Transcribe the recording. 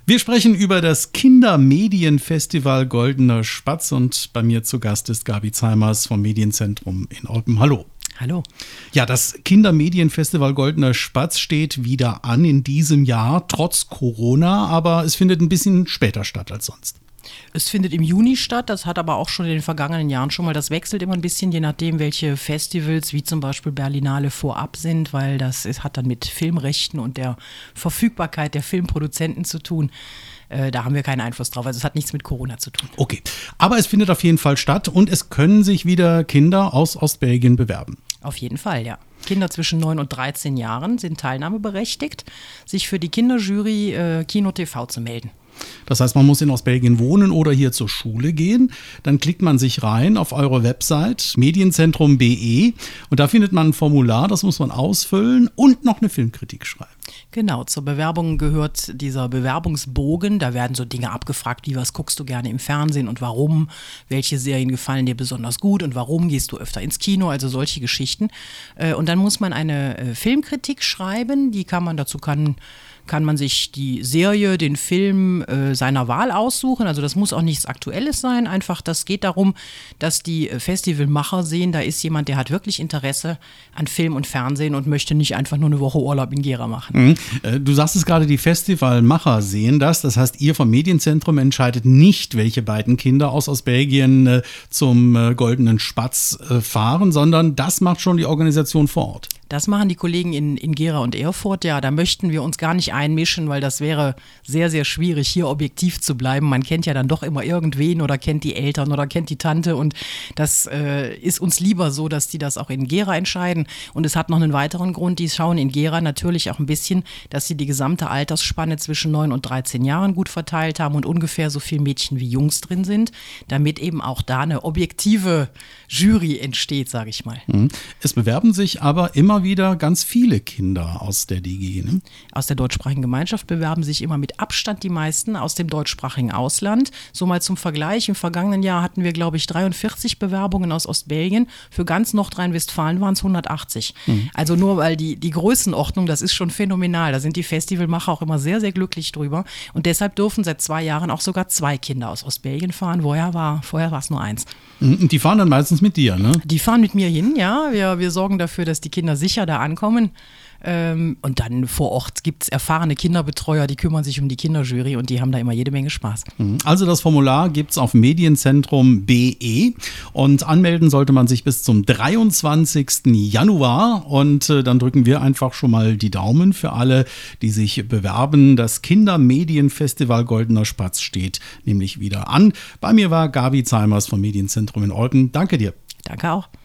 Wir sprechen über das Kindermedienfestival Goldener Spatz und bei mir zu Gast ist Gabi Zeimers vom Medienzentrum in Olpen. Hallo. Hallo. Ja, das Kindermedienfestival Goldener Spatz steht wieder an in diesem Jahr, trotz Corona, aber es findet ein bisschen später statt als sonst. Es findet im Juni statt, das hat aber auch schon in den vergangenen Jahren schon mal, das wechselt immer ein bisschen, je nachdem, welche Festivals, wie zum Beispiel Berlinale, vorab sind, weil hat dann mit Filmrechten und der Verfügbarkeit der Filmproduzenten zu tun. Da haben wir keinen Einfluss drauf, also es hat nichts mit Corona zu tun. Okay, aber es findet auf jeden Fall statt und es können sich wieder Kinder aus Ostbelgien bewerben. Auf jeden Fall, ja. Kinder zwischen 9 und 13 Jahren sind teilnahmeberechtigt, sich für die Kinderjury Kino TV zu melden. Das heißt, man muss in Ostbelgien wohnen oder hier zur Schule gehen. Dann klickt man sich rein auf eure Website medienzentrum.be und da findet man ein Formular, das muss man ausfüllen und noch eine Filmkritik schreiben. Genau, zur Bewerbung gehört dieser Bewerbungsbogen. Da werden so Dinge abgefragt, wie was guckst du gerne im Fernsehen und warum, welche Serien gefallen dir besonders gut und warum gehst du öfter ins Kino, also solche Geschichten. Und dann muss man eine Filmkritik schreiben, kann man sich die Serie, den Film seiner Wahl aussuchen. Also das muss auch nichts Aktuelles sein. Einfach, das geht darum, dass die Festivalmacher sehen, da ist jemand, der hat wirklich Interesse an Film und Fernsehen und möchte nicht einfach nur eine Woche Urlaub in Gera machen. Du sagst es gerade, die Festivalmacher sehen das. Das heißt, ihr vom Medienzentrum entscheidet nicht, welche beiden Kinder aus Belgien zum Goldenen Spatz fahren, sondern das macht schon die Organisation vor Ort. Das machen die Kollegen in Gera und Erfurt, ja, da möchten wir uns gar nicht einmischen, weil das wäre sehr, sehr schwierig, hier objektiv zu bleiben. Man kennt ja dann doch immer irgendwen oder kennt die Eltern oder kennt die Tante und das ist uns lieber so, dass die das auch in Gera entscheiden. Und es hat noch einen weiteren Grund, die schauen in Gera natürlich auch ein bisschen, dass sie die gesamte Altersspanne zwischen 9 und 13 Jahren gut verteilt haben und ungefähr so viele Mädchen wie Jungs drin sind, damit eben auch da eine objektive Jury entsteht, sage ich mal. Es bewerben sich aber immer wieder ganz viele Kinder aus der DG, ne? Aus der deutschsprachigen Gemeinschaft bewerben sich immer mit Abstand die meisten aus dem deutschsprachigen Ausland. So mal zum Vergleich, im vergangenen Jahr hatten wir, glaube ich, 43 Bewerbungen aus Ostbelgien. Für ganz Nordrhein-Westfalen waren es 180. Also nur weil die Größenordnung, das ist schon phänomenal. Da sind die Festivalmacher auch immer sehr, sehr glücklich drüber. Und deshalb dürfen seit 2 Jahren auch sogar 2 Kinder aus Ostbelgien fahren. Vorher war es nur 1. Und die fahren dann meistens mit dir, ne? Die fahren mit mir hin, ja. Wir sorgen dafür, dass die Kinder sicher da ankommen. Und dann vor Ort gibt es erfahrene Kinderbetreuer, die kümmern sich um die Kinderjury und die haben da immer jede Menge Spaß. Also das Formular gibt es auf medienzentrum.be und anmelden sollte man sich bis zum 23. Januar und dann drücken wir einfach schon mal die Daumen für alle, die sich bewerben. Das Kindermedienfestival Goldener Spatz steht nämlich wieder an. Bei mir war Gabi Zeimers vom Medienzentrum in Olpen. Danke dir. Danke auch.